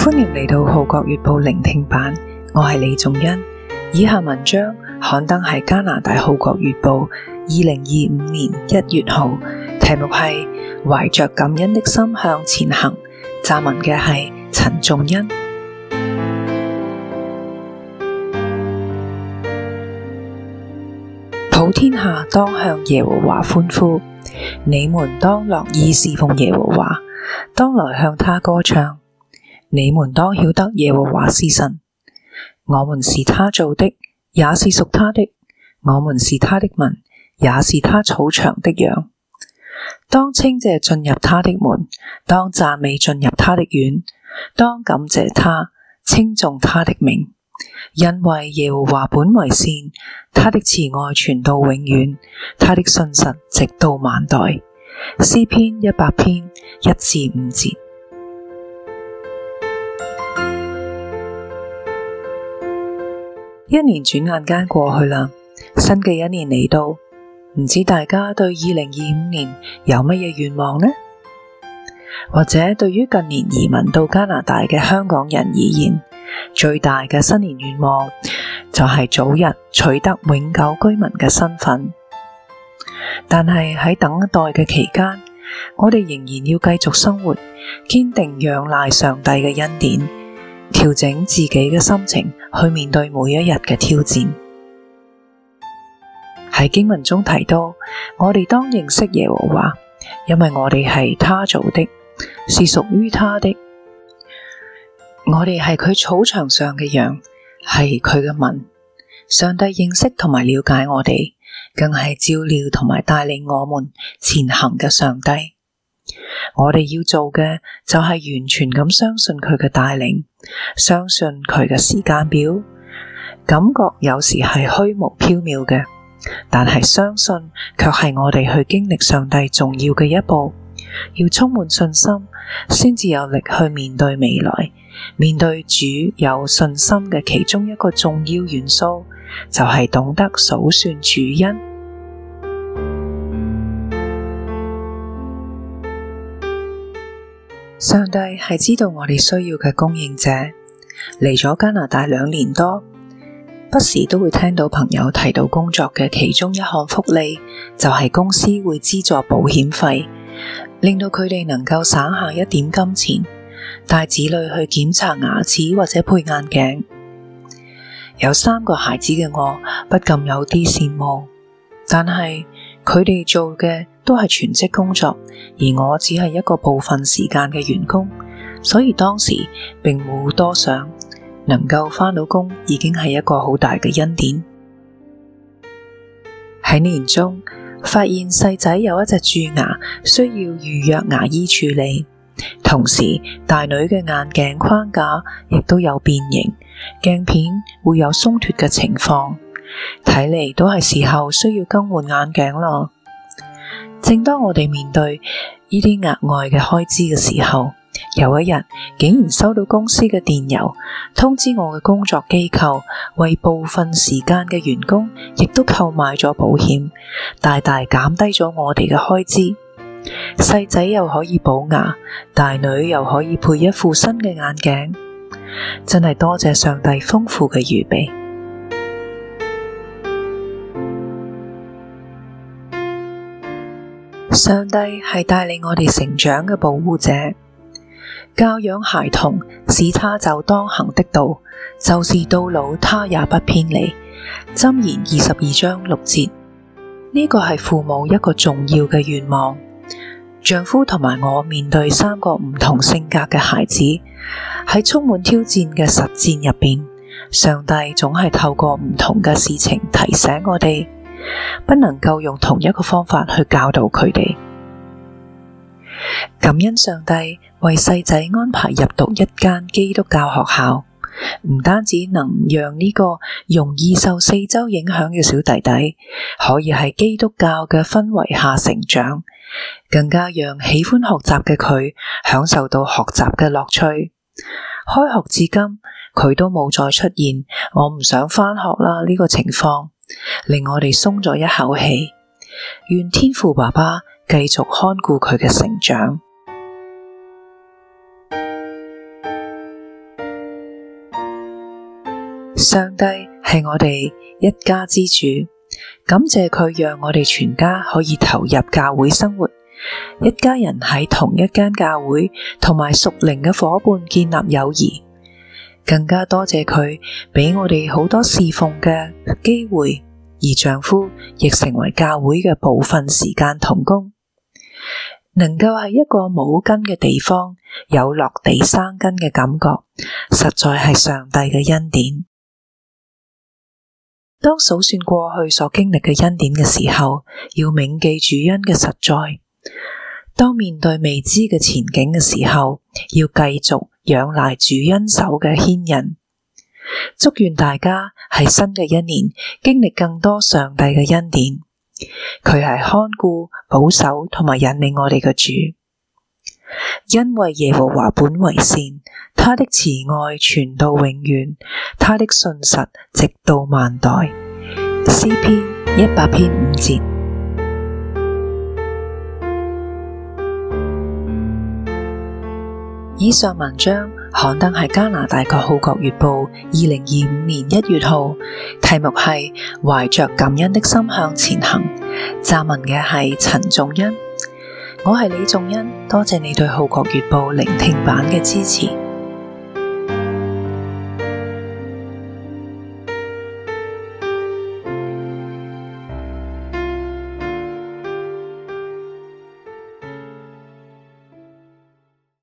歡迎嚟到《號角月報》聆聽版，我係李仲恩。以下文章刊登喺加拿大《號角月報》2025年1月號，題目係懷着感恩的心向前行。撰文嘅係陳仲恩。普天下當向耶和華歡呼，你們當樂意侍奉耶和華，當來向他歌唱。你們當曉得耶和華是神，我們是他造的，也是屬他的，我們是他的民，也是他草場的羊。當稱謝進入他的門，當讚美進入他的院，當感謝他，稱頌他的名。因為耶和華本為善，他的慈愛傳到永遠，他的信實直到萬代。詩篇100篇1至5節。一年轉眼間過去啦，新嘅一年嚟到，唔知大家對2025年有乜嘢願望呢？或者對於近年移民到加拿大嘅香港人而言，最大嘅新年願望就係早日取得永久居民嘅身份。但係喺等待嘅期間，我哋仍然要繼續生活，堅定仰賴上帝嘅恩典，調整自己嘅心情去面對每一日嘅挑戰。喺經文中提到，我哋當認識耶和華，因為我哋係他造的，是屬於他的。我哋係佢草場上嘅羊，係佢嘅民。上帝認識同埋了解我哋，更係照料同埋帶領我們前行嘅上帝。我哋要做嘅就係完全咁相信佢嘅帶領，相信佢嘅時間表。感覺有時係虛無縹緲嘅，但係相信卻係我哋去經歷上帝重要嘅一步。要充滿信心，先至有力去面對未來。面對主有信心嘅其中一個重要元素，就係懂得數算主恩。上帝係知道我哋需要嘅供應者。嚟咗加拿大2年多，不時都會聽到朋友提到工作嘅其中一項福利，就係公司會資助保險費，令到佢哋能夠省下一點金錢，帶子女去檢查牙齒或者配眼鏡。有3個孩子嘅我，不禁有啲羨慕，但係佢哋做嘅都係全職工作，而我只係一個部分時間嘅員工，所以當時並冇多想，能夠返到工已經係一個好大嘅恩典。喺年中，發現細仔有一隻蛀牙，需要預約牙醫處理，同時大女嘅眼鏡框架亦都有變形，鏡片會有鬆脫嘅情況，睇嚟都係時候需要更換眼鏡咯。正當我哋面對呢啲額外嘅開支嘅時候，有一日竟然收到公司嘅電郵，通知我嘅工作機構為部分時間嘅員工亦都購買咗保險，大大減低咗我哋嘅開支。細仔又可以補牙，大女又可以配一副新嘅眼鏡，真係多謝上帝豐富嘅預備。上帝係帶領我哋成長嘅保護者，教養孩童，使他走當行的道，就是到老他也不偏離。箴言22章6節。呢個係父母一個重要嘅願望。丈夫同埋我面對3個唔同性格嘅孩子，喺充滿挑戰嘅實戰入邊，上帝總係透過唔同嘅事情提醒我哋，不能夠用同一個方法去教導佢哋。感恩上帝為細仔安排入讀一間基督教學校，唔單止能讓呢個容易受四周影響嘅小弟弟可以喺基督教嘅氛圍下成長，更加讓喜歡學習嘅佢享受到學習嘅樂趣。開學至今，佢都冇再出現我唔想返學啦呢個情況，令我哋鬆咗一口氣。願天父爸爸繼續看顧佢嘅成長。 上帝係我哋一家之主，感謝佢讓我哋全家可以投入教會生活，一家人喺同一間教會同埋屬靈嘅夥伴建立友誼，更加多謝佢俾我哋好多侍奉嘅機會，而丈夫亦成為教會嘅部分時間同工。能夠喺一個冇根嘅地方有落地生根嘅感覺，實在係上帝嘅恩典。當數算過去所經歷嘅恩典嘅時候，要銘記主恩嘅實在。當面對未知嘅前景嘅時候，要繼續仰賴主恩手嘅牽引。祝願大家喺新嘅一年經歷更多上帝嘅恩典。佢係看顧、保守同埋引領我哋嘅主，因為耶和華本為善，他的慈愛傳到永遠，他的信實直到萬代。詩篇100篇5節。以上文章刊登喺加拿大嘅《號角月報》2025年1月號，題目係懷着感恩的心向前行。撰文嘅係陳仲恩，我係李仲恩，多謝你對《號角月報》聆聽版嘅支持。